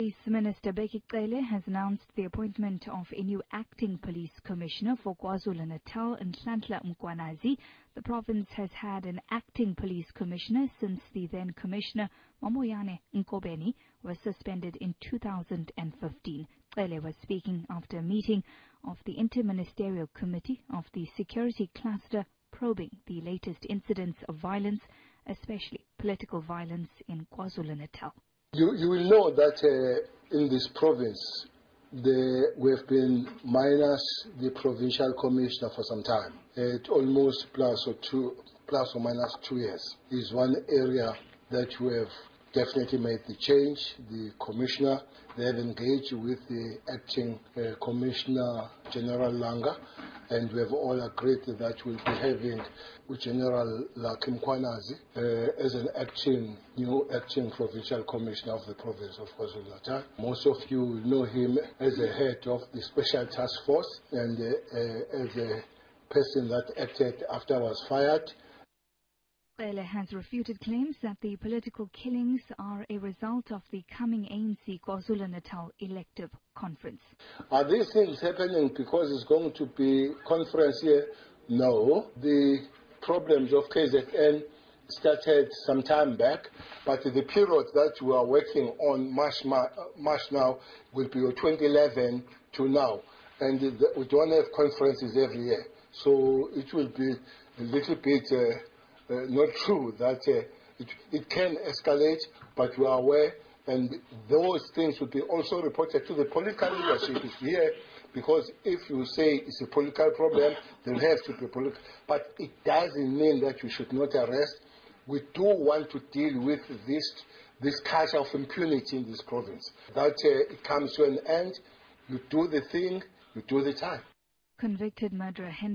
Police Minister Bheki Cele has announced the appointment of a new acting police commissioner for KwaZulu-Natal, Nhlanhla Mkhwanazi. The province has had an acting police commissioner since the then commissioner, Mamoyane Nkobeni, was suspended in 2015. Cele was speaking after a meeting of the Interministerial Committee of the Security Cluster probing the latest incidents of violence, especially political violence in KwaZulu-Natal. You will know that in this province, we have been minus the provincial commissioner for some time. It almost plus or minus 2 years is one area that we have definitely made the change. The commissioner, they have engaged with the acting commissioner, General Langa, and we have all agreed that we'll be having General Lucky Mkhwanazi as an new acting provincial commissioner of the province of KwaZulu-Natal. Most of you will know him as the head of the special task force and as a person that acted after I was fired. Cele has refuted claims that the political killings are a result of the coming ANC KwaZulu-Natal elective conference. Are these things happening because it's going to be conference here? No. The problems of KZN started some time back, but the period that we are working on March now will be 2011 to now. And we don't have conferences every year. So it will be a little bit not true that it can escalate, but we are aware, and those things will be also reported to the political leadership here, because if you say it's a political problem, there have to be political. But it doesn't mean that you should not arrest. We do want to deal with this culture of impunity in this province. That it comes to an end, you do the thing, you do the time. Convicted murderer